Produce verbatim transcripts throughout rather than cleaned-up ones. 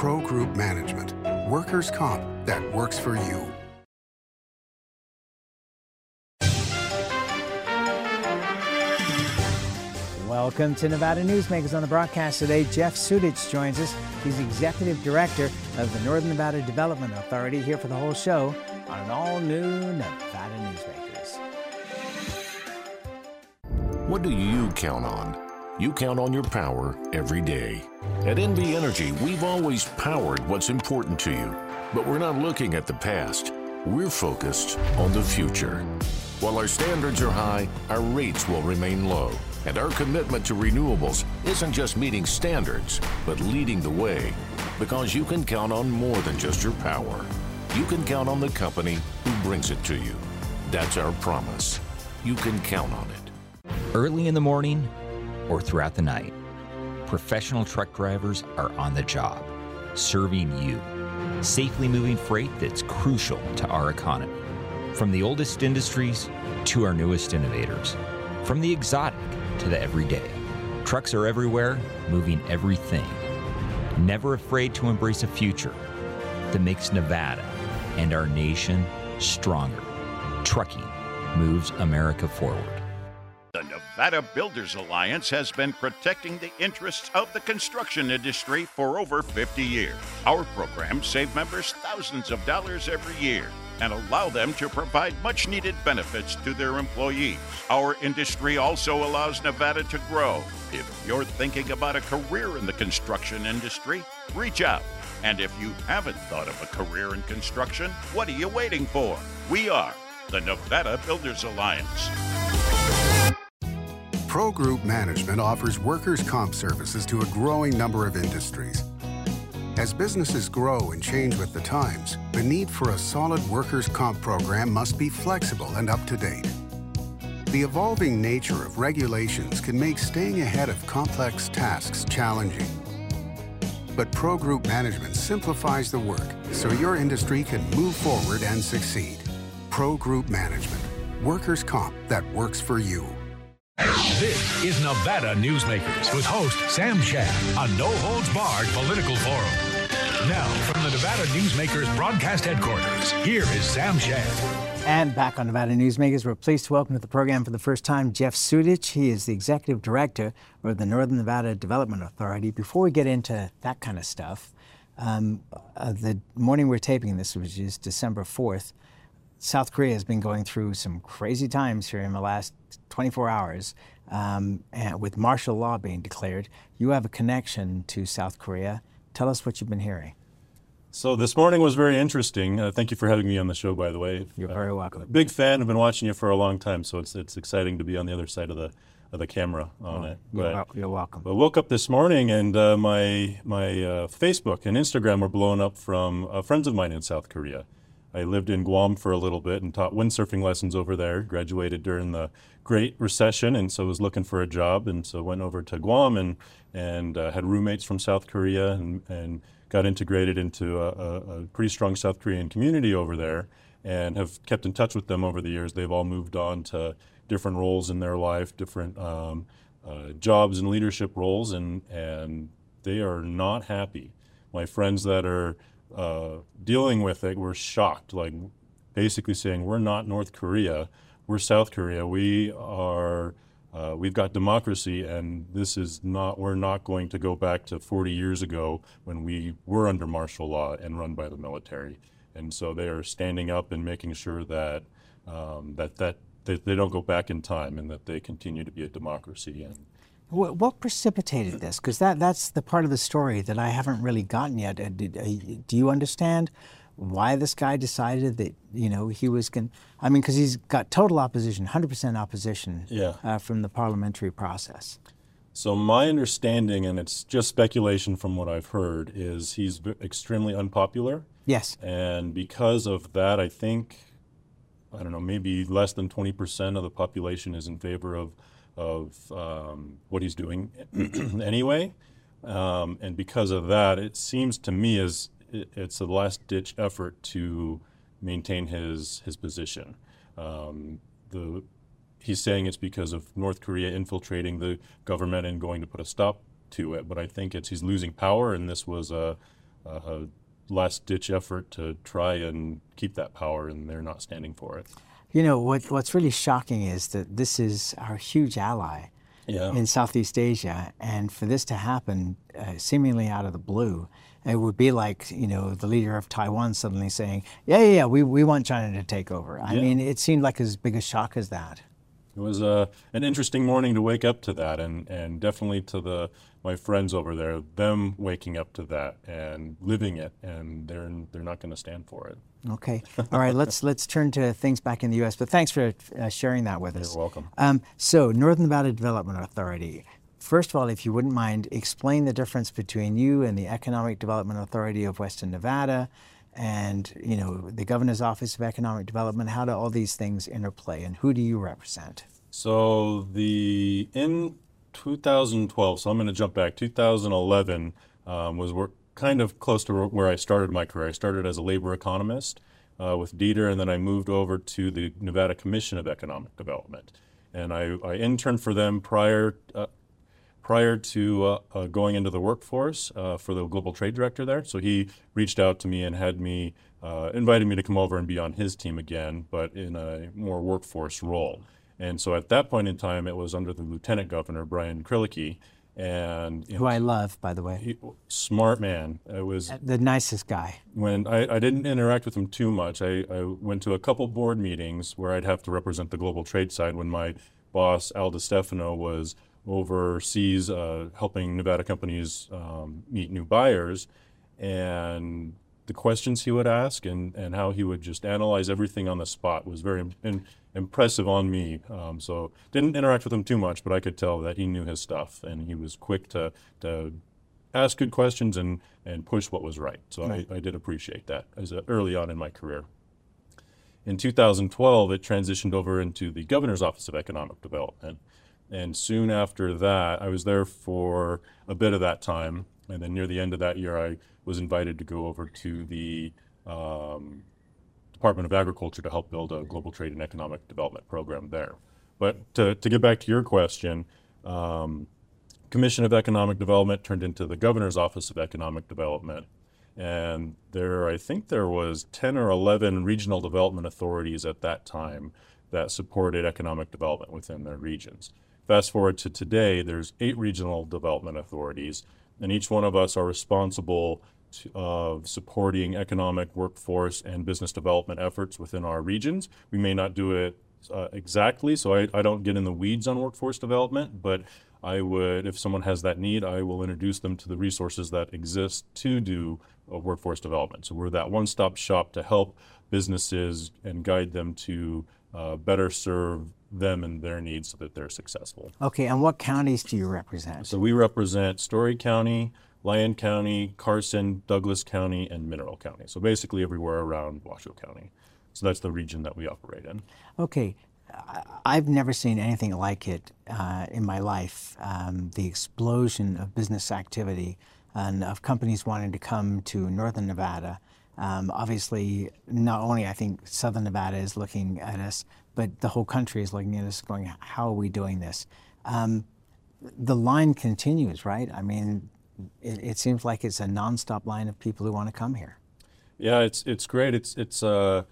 Pro Group Management. Workers' comp that works for you. Welcome to Nevada Newsmakers. On the broadcast today, Jeff Sudich joins us. He's the Executive Director of the Northern Nevada Development Authority, here for the whole show on an all-new Nevada Newsmakers. What do you count on? You count on your power every day. At N V Energy, we've always powered what's important to you, but we're not looking at the past. We're focused on the future. While our standards are high, our rates will remain low. And our commitment to renewables isn't just meeting standards, but leading the way. Because you can count on more than just your power. You can count on the company who brings it to you. That's our promise. You can count on it. Early in the morning or throughout the night, professional truck drivers are on the job, serving you, safely moving freight that's crucial to our economy. From the oldest industries to our newest innovators, from the exotic to the everyday. Trucks are everywhere, moving everything. Never afraid to embrace a future that makes Nevada and our nation stronger. Trucking moves America forward. The Nevada Builders Alliance has been protecting the interests of the construction industry for over fifty years. Our programs save members thousands of dollars every year and allow them to provide much-needed benefits to their employees. Our industry also allows Nevada to grow. If you're thinking about a career in the construction industry, reach out. And if you haven't thought of a career in construction, what are you waiting for? We are the Nevada Builders Alliance. Pro Group Management offers workers' comp services to a growing number of industries. As businesses grow and change with the times, the need for a solid workers' comp program must be flexible and up to date. The evolving nature of regulations can make staying ahead of complex tasks challenging. But Pro Group Management simplifies the work so your industry can move forward and succeed. Pro Group Management. Workers' comp that works for you. This is Nevada Newsmakers with host Sam Shad, a no-holds-barred political forum. Now, from the Nevada Newsmakers broadcast headquarters, here is Sam Shad. And back on Nevada Newsmakers, we're pleased to welcome to the program for the first time Jeff Sudich. He is the Executive Director of the Northern Nevada Development Authority. Before we get into that kind of stuff, um, uh, the morning we're taping this, which is December fourth, South Korea has been going through some crazy times here in the last twenty-four hours, um, and with martial law being declared. You have a connection to South Korea. Tell us what you've been hearing. So this morning was very interesting. Uh, thank you for having me on the show, by the way. You're uh, very welcome. Big fan. I've been watching you for a long time, so it's it's exciting to be on the other side of the of the camera on oh, it. You're, but, wel- you're welcome. I woke up this morning and uh, my my uh, Facebook and Instagram were blown up from uh, friends of mine in South Korea. I lived in Guam for a little bit and taught windsurfing lessons over there, graduated during the Great Recession, and so was looking for a job, and so went over to Guam and, and uh, had roommates from South Korea and, and got integrated into a, a, a pretty strong South Korean community over there and have kept in touch with them over the years. They've all moved on to different roles in their life, different um, uh, jobs and leadership roles, and, and they are not happy. My friends that are Uh, dealing with it, we're shocked, like basically saying we're not North Korea, we're South Korea. We are, uh, we've got democracy, and this is not, we're not going to go back to forty years ago when we were under martial law and run by the military. And so they are standing up and making sure that um, that, that, that they don't go back in time and that they continue to be a democracy. And What, what precipitated this? Because that, that's the part of the story that I haven't really gotten yet. Uh, did, uh, do you understand why this guy decided that, you know, he was going to, I mean, because he's got total opposition, one hundred percent opposition yeah. uh, from the parliamentary process. So my understanding, and it's just speculation from what I've heard, is he's extremely unpopular. Yes. And because of that, I think, I don't know, maybe less than twenty percent of the population is in favor of of um, what he's doing anyway. Um, and because of that, it seems to me as it, it's a last-ditch effort to maintain his his position. Um, the he's saying it's because of North Korea infiltrating the government and going to put a stop to it, but I think it's he's losing power, and this was a a last-ditch effort to try and keep that power, and they're not standing for it. You know, what, what's really shocking is that this is our huge ally Yeah. in Southeast Asia, and for this to happen uh, seemingly out of the blue, it would be like, you know, the leader of Taiwan suddenly saying, yeah, yeah, yeah, we, we want China to take over. I Yeah. mean, it seemed like as big a shock as that. It was uh, an interesting morning to wake up to that, and, and definitely to the my friends over there, them waking up to that and living it, and they're they're not going to stand for it. Okay. All right, let's let's turn to things back in the U S, but thanks for uh, sharing that with us. You're welcome. Um, so, Northern Nevada Development Authority. First of all, if you wouldn't mind, explain the difference between you and the Economic Development Authority of Western Nevada, and you know the Governor's Office of Economic Development. How do all these things interplay, and who do you represent? So the in two thousand twelve, so I'm going to jump back. two thousand eleven um, was where, kind of close to where I started my career. I started as a labor economist uh, with Dieter, and then I moved over to the Nevada Commission of Economic Development, and I, I interned for them prior. Uh, prior to uh, uh, going into the workforce uh, for the global trade director there. So he reached out to me and had me, uh, invited me to come over and be on his team again, but in a more workforce role. And so at that point in time, it was under the Lieutenant Governor, Brian Krilicki, and you Who know, I love, by the way. he, smart man. It was The nicest guy. when I, I didn't interact with him too much. I, I went to a couple board meetings where I'd have to represent the global trade side when my boss, Al DiStefano, was overseas uh, helping Nevada companies um, meet new buyers, and the questions he would ask and, and how he would just analyze everything on the spot was very in, impressive on me. Um, so didn't interact with him too much, but I could tell that he knew his stuff, and he was quick to, to ask good questions and, and push what was right. So Right. I, I did appreciate that as a, early on in my career. In two thousand twelve, it transitioned over into the Governor's Office of Economic Development. And soon after that, I was there for a bit of that time. And then near the end of that year, I was invited to go over to the um, Department of Agriculture to help build a global trade and economic development program there. But to, to get back to your question, um, Commission of Economic Development turned into the Governor's Office of Economic Development. And there, I think there was ten or eleven regional development authorities at that time that supported economic development within their regions. Fast forward to today, there's eight regional development authorities, and each one of us are responsible to, of supporting economic, workforce, and business development efforts within our regions. We may not do it uh, exactly, so I, I don't get in the weeds on workforce development, but I would, if someone has that need, I will introduce them to the resources that exist to do uh, workforce development. So we're that one-stop shop to help businesses and guide them to uh, better serve them and their needs so that they're successful. Okay, and what counties do you represent? So we represent Story County, Lyon County, Carson, Douglas County, and Mineral County. So basically everywhere around Washoe County. So that's the region that we operate in. Okay, I- I've never seen anything like it uh, in my life. Um, the explosion of business activity and of companies wanting to come to Northern Nevada. Um, obviously, not only I think Southern Nevada is looking at us, but the whole country is looking at us going, how are we doing this? Um, the line continues, right? I mean, it, it seems like it's a nonstop line of people who want to come here. Yeah, it's it's great. It's it's a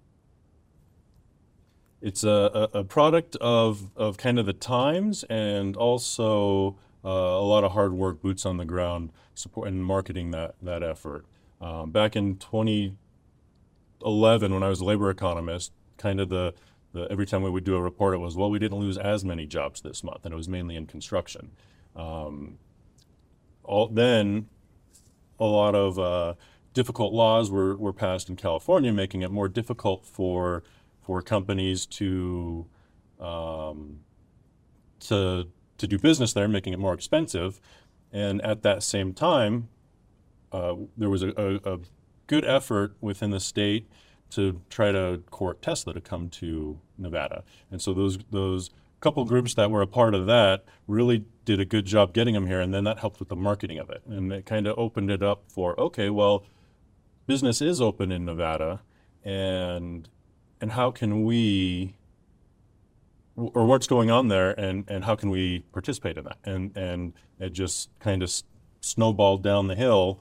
it's a, a product of of kind of the times, and also uh, a lot of hard work, boots on the ground, support and marketing that that effort. Um, back in twenty eleven, when I was a labor economist, kind of the The, every time we would do a report, it was, well, we didn't lose as many jobs this month, and it was mainly in construction. Um, all, then a lot of uh, difficult laws were, were passed in California, making it more difficult for for companies to um, to to do business there, making it more expensive. And at that same time, uh, there was a, a, a good effort within the state to try to court Tesla to come to Nevada. And so those those couple groups that were a part of that really did a good job getting them here, and then that helped with the marketing of it. And it kind of opened it up for, okay, well, business is open in Nevada, and and how can we, or what's going on there, and, and how can we participate in that? And, and it just kind of snowballed down the hill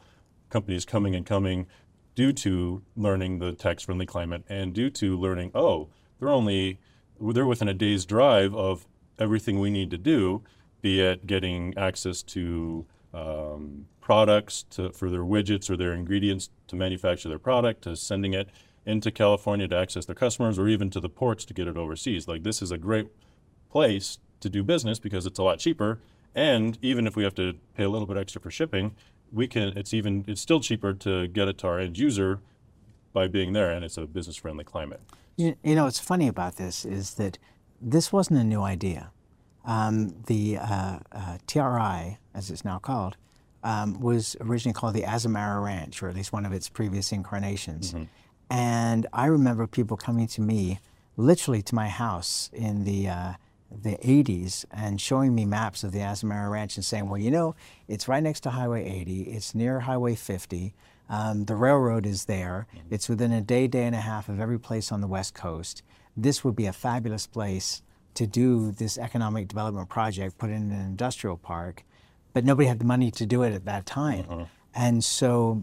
companies coming and coming due to learning the tax-friendly climate and due to learning, oh, they're only, they're within a day's drive of everything we need to do, be it getting access to um, products to, for their widgets or their ingredients to manufacture their product, to sending it into California to access their customers, or even to the ports to get it overseas. Like, this is a great place to do business because it's a lot cheaper. And even if we have to pay a little bit extra for shipping, we can, it's even, it's still cheaper to get it to our end user by being there, and it's a business-friendly climate. You, you know, what's funny about this is that this wasn't a new idea. Um, the uh, uh, T R I, as it's now called, um, was originally called the Azamara Ranch, or at least one of its previous incarnations. Mm-hmm. And I remember people coming to me, literally to my house in the uh, the eighties, and showing me maps of the Azamara Ranch and saying, well, you know, it's right next to Highway eighty, it's near Highway fifty, um, the railroad is there, mm-hmm. it's within a day, day and a half of every place on the West Coast. This would be a fabulous place to do this economic development project, put in an industrial park, but nobody had the money to do it at that time. Mm-hmm. And so,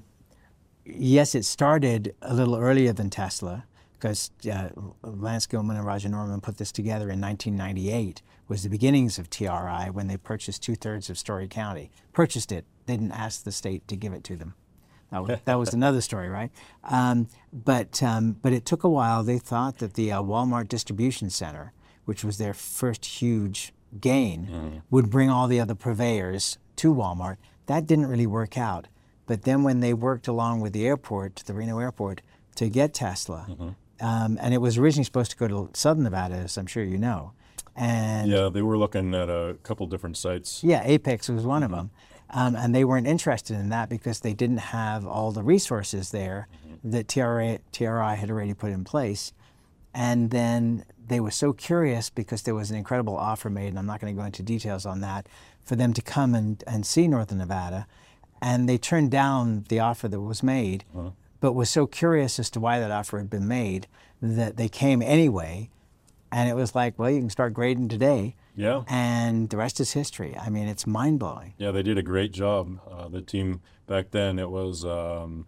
yes, it started a little earlier than Tesla, because uh, Lance Gilman and Roger Norman put this together in nineteen ninety-eight, was the beginnings of T R I when they purchased two-thirds of Story County. Purchased it, they didn't ask the state to give it to them. That was, that was another story, right? Um, but, um, but it took a while. They thought that the uh, Walmart Distribution Center, which was their first huge gain, mm. would bring all the other purveyors to Walmart. That didn't really work out. But then when they worked along with the airport, the Reno airport, to get Tesla, mm-hmm. um, and it was originally supposed to go to Southern Nevada, as I'm sure you know. And yeah, they were looking at a couple different sites. Yeah, Apex was one mm-hmm. of them. Um, and they weren't interested in that because they didn't have all the resources there mm-hmm. that T R I, T R I had already put in place. And then they were so curious because there was an incredible offer made, and I'm not going to go into details on that, for them to come and, and see Northern Nevada. And they turned down the offer that was made, uh-huh. but was so curious as to why that offer had been made that they came anyway. And it was like, well, you can start grading today. Yeah. And the rest is history. I mean, it's mind-blowing. Yeah, they did a great job. Uh, the team back then, it was... Um,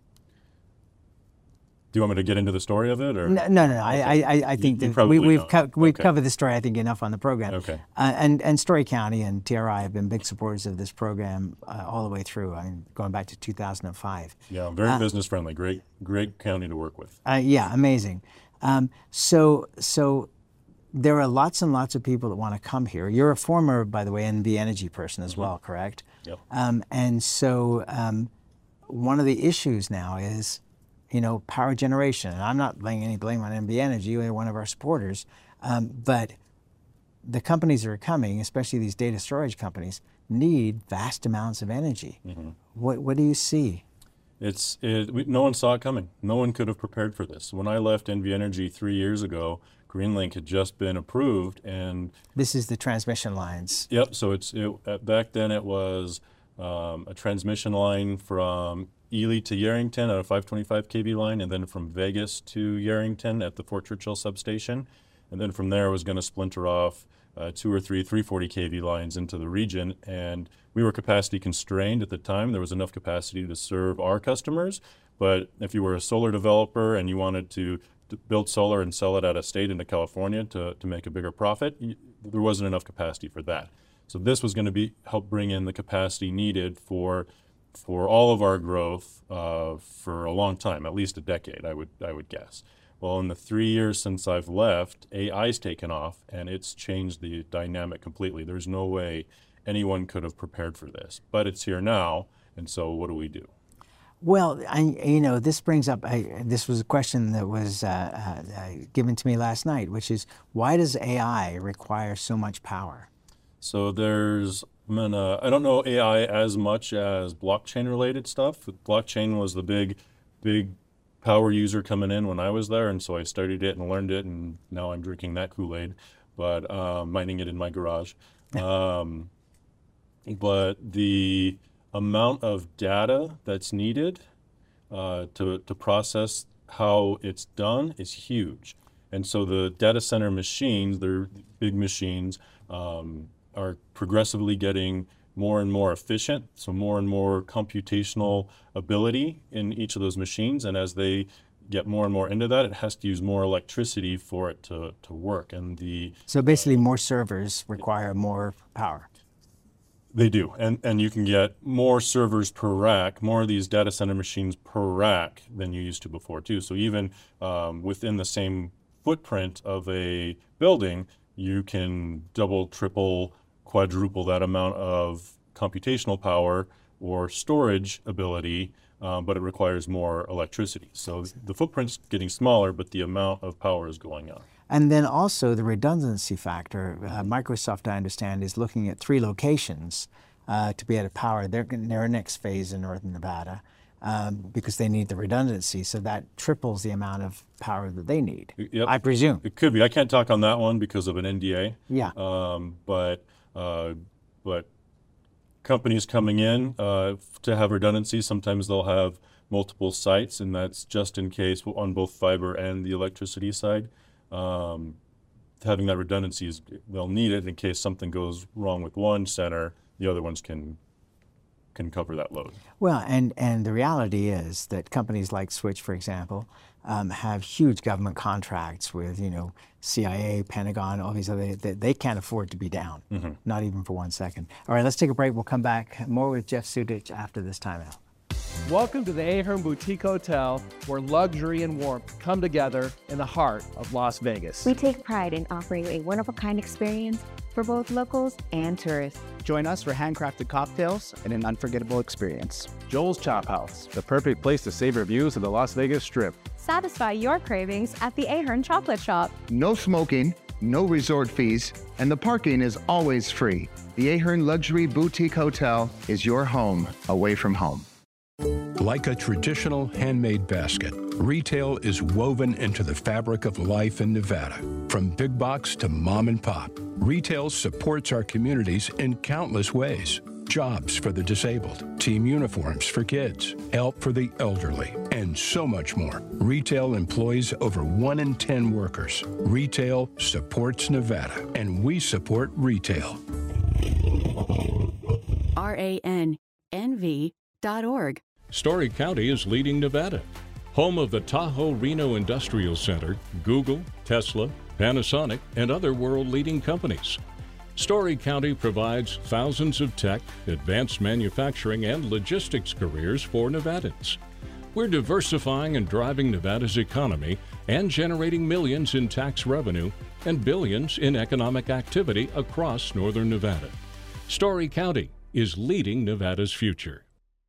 do you want me to get into the story of it, or no? No, no. no. Okay. I, I, I think you, that you we, we've co- we've okay. covered the story, I think, enough on the program. Okay. Uh, and and Story County and T R I have been big supporters of this program uh, all the way through. I mean, going back to two thousand five. Yeah, very uh, business friendly. Great, great county to work with. Uh, yeah, amazing. Um, so so there are lots and lots of people that want to come here. You're a former, by the way, N V Energy person as mm-hmm. well, correct? Yep. Um, and so um, one of the issues now is, you know, power generation. And I'm not laying any blame on N V Energy, they're one of our supporters. Um, but the companies that are coming, especially these data storage companies, need vast amounts of energy. Mm-hmm. What what do you see? It's it, we, no one saw it coming. No one could have prepared for this. When I left N V Energy three years ago, Greenlink had just been approved, and this is the transmission lines. Yep. So it's it, back then it was um, a transmission line from Ely to Yerington at a five twenty-five k V line, and then from Vegas to Yerington at the Fort Churchill substation. And then from there it was going to splinter off uh, two or three three forty k V lines into the region. And we were capacity constrained at the time. There was enough capacity to serve our customers. But if you were a solar developer and you wanted to, to build solar and sell it out of state into California to, to make a bigger profit, you, there wasn't enough capacity for that. So this was going to be help bring in the capacity needed for for all of our growth uh, for a long time, at least a decade, I would I would guess. Well, in the three years since I've left, A I's taken off, and it's changed the dynamic completely. There's no way anyone could have prepared for this, but it's here now, and so what do we do? Well, I, you know, this brings up, I, this was a question that was uh, uh, given to me last night, which is, why does A I require so much power? So there's I'm gonna, I don't know A I as much as blockchain-related stuff. Blockchain was the big, big power user coming in when I was there, and so I studied it and learned it, and now I'm drinking that Kool-Aid, but um, mining it in my garage. Um, but the amount of data that's needed uh, to, to process how it's done is huge. And so the data center machines, they're big machines, um, are progressively getting more and more efficient, so more and more computational ability in each of those machines. And as they get more and more into that, it has to use more electricity for it to, to work. And the So basically more servers require more power. They do, and and you can get more servers per rack, more of these data center machines per rack than you used to before too. So even um, within the same footprint of a building, you can double, triple, quadruple that amount of computational power or storage ability, um, but it requires more electricity. So the footprint's getting smaller, but the amount of power is going up. And then also the redundancy factor. Uh, Microsoft, I understand, is looking at three locations uh, to be able to power their, their next phase in Northern Nevada um, because they need the redundancy. So that triples the amount of power that they need, Yep. I presume. It could be. I can't talk on that one because of an N D A. Yeah. Um, but uh, but companies coming in uh, to have redundancy, sometimes they'll have multiple sites, and that's just in case on both fiber and the electricity side. Um, having that redundancy is, they'll need it in case something goes wrong with one center, the other ones can can cover that load. Well, and, and the reality is that companies like Switch, for example, um, have huge government contracts with, you know, C I A, Pentagon, all these other, they, they can't afford to be down, mm-hmm. not even for one second. All right, let's take a break. We'll come back more with Jeff Sudich after this timeout. Welcome to the Ahern Boutique Hotel, where luxury and warmth come together in the heart of Las Vegas. We take pride in offering a one-of-a-kind experience for both locals and tourists. Join us for handcrafted cocktails and an unforgettable experience. Joel's Chop House, the perfect place to savor views of the Las Vegas Strip. Satisfy your cravings at the Ahern Chocolate Shop. No smoking, no resort fees, and the parking is always free. The Ahern Luxury Boutique Hotel is your home away from home. Like a traditional handmade basket, retail is woven into the fabric of life in Nevada. From big box to mom and pop, retail supports our communities in countless ways. Jobs for the disabled, team uniforms for kids, help for the elderly, and so much more. Retail employs over one in ten workers. Retail supports Nevada, and we support retail. R A N N V dot org. Story County is leading Nevada. Home of the Tahoe Reno Industrial Center, Google, Tesla, Panasonic, and other world-leading companies. Story County provides thousands of tech, advanced manufacturing, and logistics careers for Nevadans. We're diversifying and driving Nevada's economy and generating millions in tax revenue and billions in economic activity across northern Nevada. Story County is leading Nevada's future.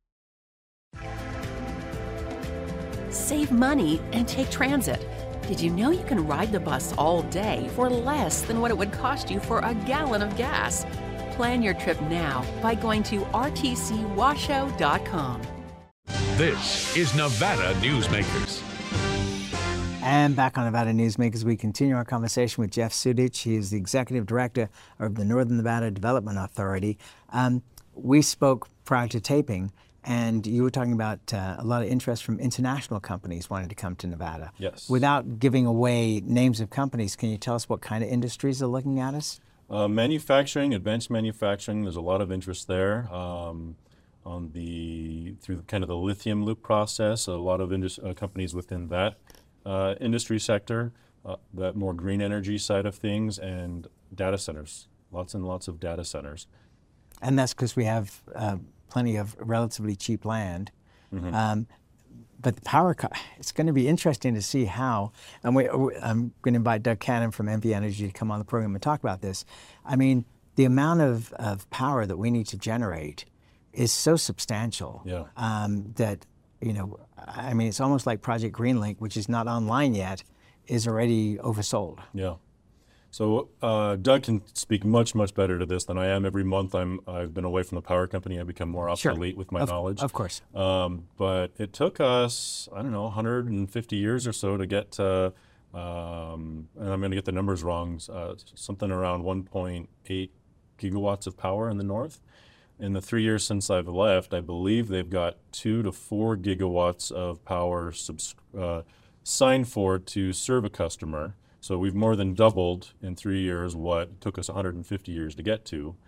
Save money and take transit. Did you know you can ride the bus all day for less than what it would cost you for a gallon of gas? Plan your trip now by going to R T C washoe dot com. This is Nevada Newsmakers. And back on Nevada Newsmakers, we continue our conversation with Jeff Sudich. He is the Executive Director of the Northern Nevada Development Authority. Um, we spoke prior to taping, and you were talking about uh, a lot of interest from international companies wanting to come to Nevada. Yes. Without giving away names of companies, can you tell us what kind of industries are looking at us? Uh, manufacturing, advanced manufacturing, there's a lot of interest there. Um, on the, through the, kind of the lithium loop process, a lot of indus- uh, companies within that uh, industry sector, uh, that more green energy side of things, and data centers, lots and lots of data centers. And that's because we have uh, plenty of relatively cheap land. Mm-hmm. Um, but the power, co- it's going to be interesting to see how, and we, I'm going to invite Doug Cannon from N V Energy to come on the program and talk about this. I mean, the amount of, of power that we need to generate is so substantial yeah. um, that, you know, I mean, it's almost like Project Greenlink, which is not online yet, is already oversold. Yeah. So uh, Doug can speak much, much better to this than I am. Every month I'm, I've been away from the power company. I become more obsolete sure. with my of, knowledge. Of course. Um, but it took us, I don't know, one hundred fifty years or so to get to, um, and I'm going to get the numbers wrong, uh, something around one point eight gigawatts of power in the north. In the three years since I've left, I believe they've got two to four gigawatts of power subs- uh, signed for to serve a customer. So we've more than doubled in three years what took us one hundred fifty years to get to.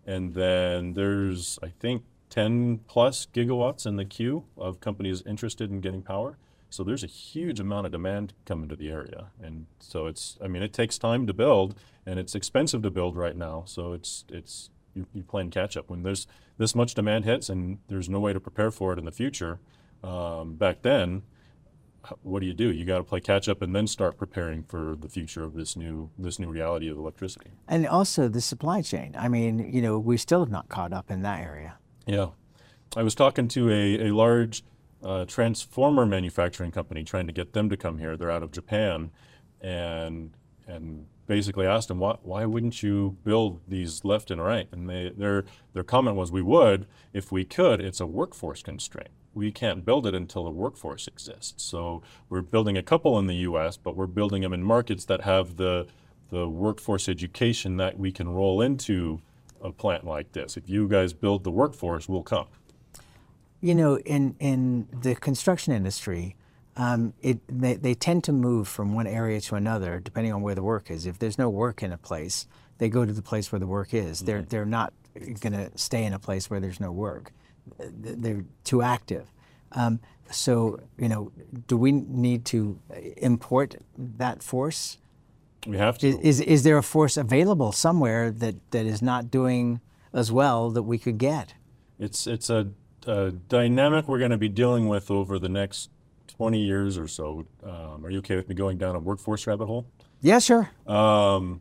And then there's, I think, ten plus gigawatts in the queue of companies interested in getting power. So there's a huge amount of demand coming to the area. And so it's, I mean, it takes time to build, and it's expensive to build right now. So it's, it's you, you're playing catch up. When there's this much demand hits and there's no way to prepare for it in the future, um, back then, what do you do? You got to play catch up and then start preparing for the future of this new this new reality of electricity. And also the supply chain. I mean, you know, we still have not caught up in that area. Yeah. I was talking to a, a large uh, transformer manufacturing company trying to get them to come here. They're out of Japan, and and basically asked them, why, why wouldn't you build these left and right? And they, their their comment was, we would if we could. It's a workforce constraint. We can't build it until the workforce exists. So we're building a couple in the U S, but we're building them in markets that have the the workforce education that we can roll into a plant like this. If you guys build the workforce, we'll come. You know, in, in the construction industry, um, it, they, they tend to move from one area to another depending on where the work is. If there's no work in a place, they go to the place where the work is. Mm-hmm. They're, they're not going to stay in a place where there's no work. They're too active. Um, so, you know, do we need to import that force? We have to. Is, is, is there a force available somewhere that, that is not doing as well that we could get? It's, it's a, a dynamic we're going to be dealing with over the next twenty years or so. Um, are you okay with me going down a workforce rabbit hole? Yeah, sure. Um,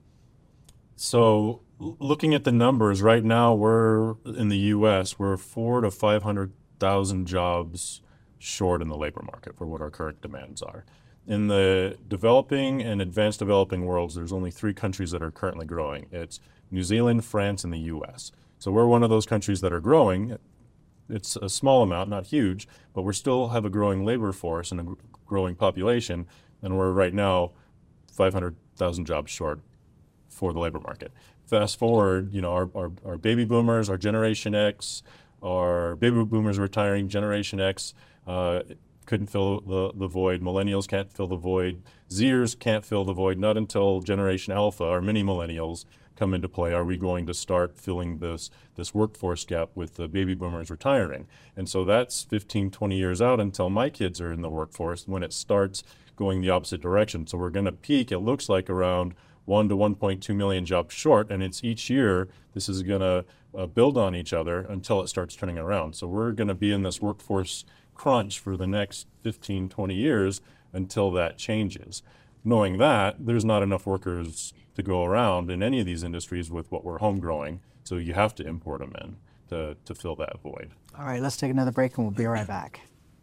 so looking at the numbers right now, we're in the U S, we're four to five hundred thousand jobs short in the labor market for what our current demands are. In the developing and advanced developing worlds, there's only three countries that are currently growing. It's New Zealand, France, and the U S. So we're one of those countries that are growing. It's a small amount, not huge, but we still have a growing labor force and a growing population, and we're right now five hundred thousand jobs short for the labor market. Fast forward, you know, our, our, our baby boomers, our Generation X, our baby boomers retiring, Generation X uh, couldn't fill the, the void. Millennials can't fill the void. Zers can't fill the void. Not until Generation Alpha, our mini millennials, come into play are we going to start filling this this workforce gap with the baby boomers retiring. And so that's fifteen, twenty years out until my kids are in the workforce when it starts going the opposite direction. So we're going to peak, it looks like, around one to one point two million jobs short, and it's each year this is going to uh, build on each other until it starts turning around. So we're going to be in this workforce crunch for the next fifteen, twenty years until that changes. Knowing that, there's not enough workers to go around in any of these industries with what we're home growing, so you have to import them in to, to fill that void. All right, let's take another break and we'll be right back.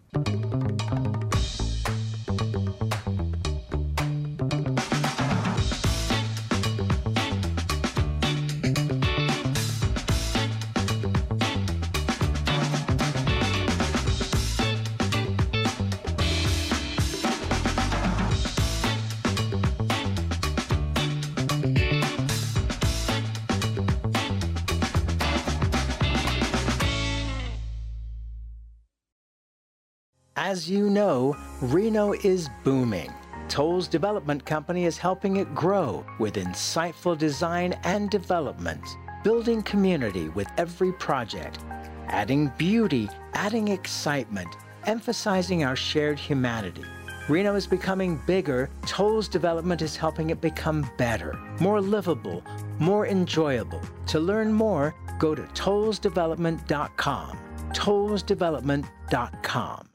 As you know, Reno is booming. Toll's development company is helping it grow with insightful design and development, building community with every project, adding beauty, adding excitement, emphasizing our shared humanity. Reno is becoming bigger. Toll's development is helping it become better, more livable, more enjoyable. To learn more, go to tolls development dot com. tolls development dot com.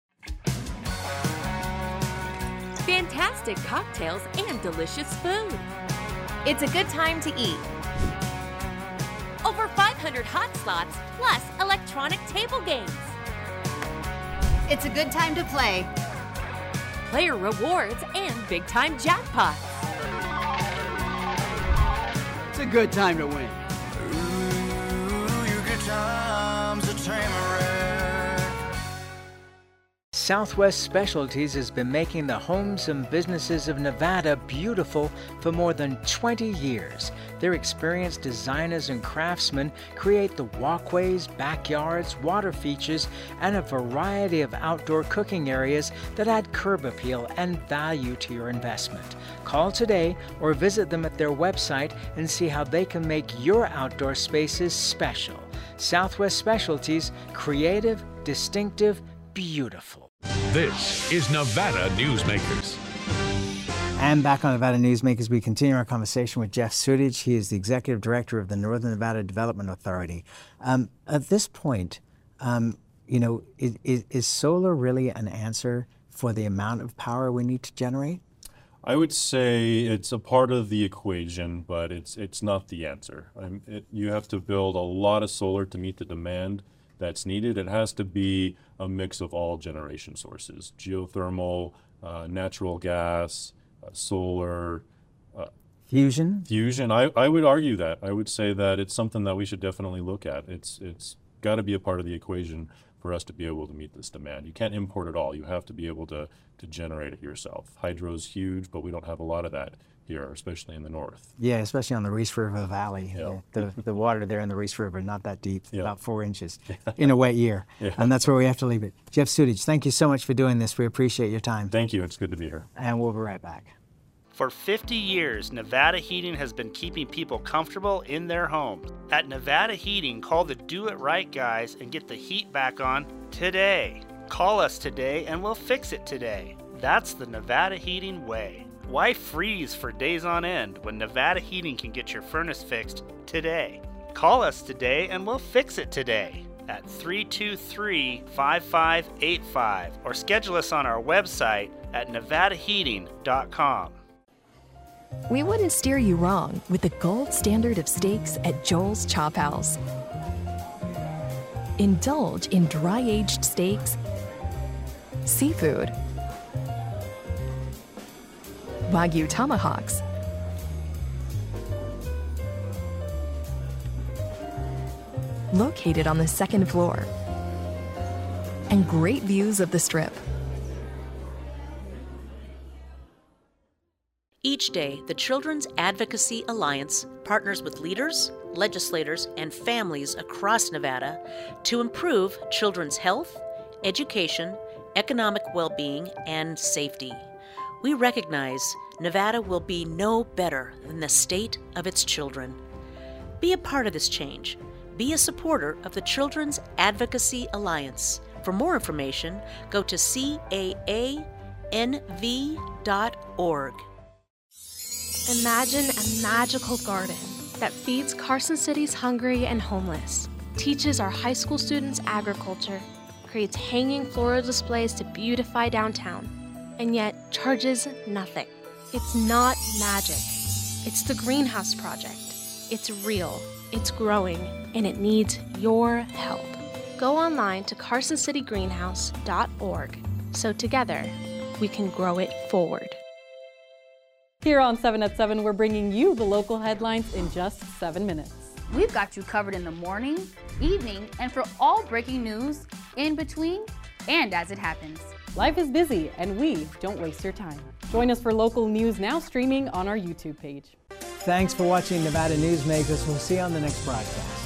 Fantastic cocktails and delicious food. It's a good time to eat. Over five hundred hot slots, plus electronic table games. It's a good time to play. Player rewards and big-time jackpots. It's a good time to win. Ooh, your good times are tamarind. Southwest Specialties has been making the homes and businesses of Nevada beautiful for more than twenty years. Their experienced designers and craftsmen create the walkways, backyards, water features, and a variety of outdoor cooking areas that add curb appeal and value to your investment. Call today or visit them at their website and see how they can make your outdoor spaces special. Southwest Specialties, creative, distinctive, beautiful. This is Nevada Newsmakers. And back on Nevada Newsmakers, we continue our conversation with Jeff Sutich. He is the Executive Director of the Northern Nevada Development Authority. Um, at this point, um, you know, is, is, is solar really an answer for the amount of power we need to generate? I would say it's a part of the equation, but it's it's not the answer. Um, it, you have to build a lot of solar to meet the demand that's needed. It has to be a mix of all generation sources: geothermal, uh, natural gas, uh, solar, uh, fusion. Fusion. I, I would argue that. I would say that it's something that we should definitely look at. It's it's got to be a part of the equation for us to be able to meet this demand. You can't import it all. You have to be able to to generate it yourself. Hydro's huge, but we don't have a lot of that here, especially in the north. Yeah, especially on the Reese River Valley. Yeah. The, the, the water there in the Reese River, not that deep, Yeah. about four inches in a wet year. Yeah. And that's where we have to leave it. Jeff Sutich, thank you so much for doing this. We appreciate your time. Thank you. It's good to be here. And we'll be right back. For fifty years, Nevada Heating has been keeping people comfortable in their homes. At Nevada Heating, call the Do It Right guys and get the heat back on today. Call us today and we'll fix it today. That's the Nevada Heating way. Why freeze for days on end when Nevada Heating can get your furnace fixed today? Call us today and we'll fix it today at three two three, five five eight five or schedule us on our website at nevada heating dot com. We wouldn't steer you wrong with the gold standard of steaks at Joel's Chop House. Indulge in dry-aged steaks, seafood, Wagyu tomahawks, located on the second floor, and great views of the Strip. Each day, the Children's Advocacy Alliance partners with leaders, legislators, and families across Nevada to improve children's health, education, economic well-being, and safety. We recognize Nevada will be no better than the state of its children. Be a part of this change. Be a supporter of the Children's Advocacy Alliance. For more information, go to C A A N V dot org. Imagine a magical garden that feeds Carson City's hungry and homeless, teaches our high school students agriculture, creates hanging floral displays to beautify downtown, and yet charges nothing. It's not magic. It's the Greenhouse Project. It's real, it's growing, and it needs your help. Go online to carson city greenhouse dot org so together we can grow it forward. Here on seven at seven, we're bringing you the local headlines in just seven minutes. We've got you covered in the morning, evening, and for all breaking news, in between, and as it happens. Life is busy, and we don't waste your time. Join us for local news now streaming on our YouTube page. Thanks for watching Nevada Newsmakers. We'll see you on the next broadcast.